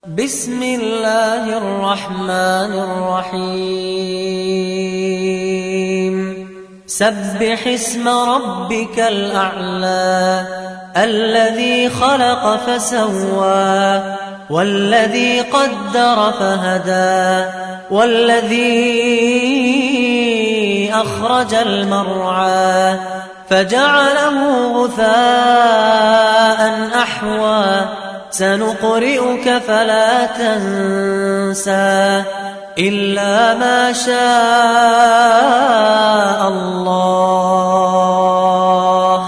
بسم الله الرحمن الرحيم سبح اسم ربك الأعلى الذي خلق فسوى والذي قدر فهدى والذي أخرج المرعى فجعله غثاء أحوى سنقرئك فلا تنسى إلا ما شاء الله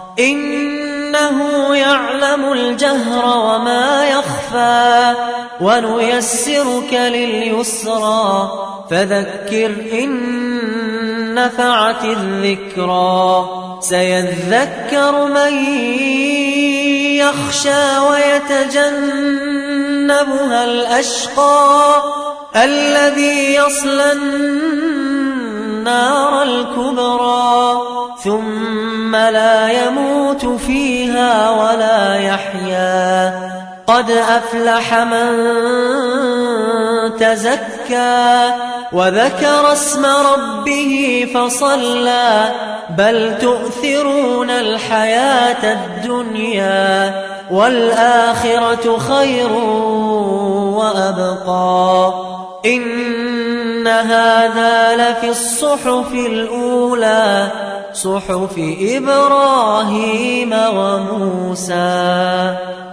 إنه يعلم الجهر وما يخفى ونيسرك لليسرى فذكر إن نفعت الذكرى سيذكر من يخشى ويتجنبها الأشقى الذي يصلى النار الكبرى ثم لا يموت فيها ولا يحيا قد أفلح من تزكى وذكر اسم ربه فصلى بل تؤثرون الحياة الدنيا والآخرة خير وأبقى إن هذا لفي الصحف الأولى صحف إبراهيم وموسى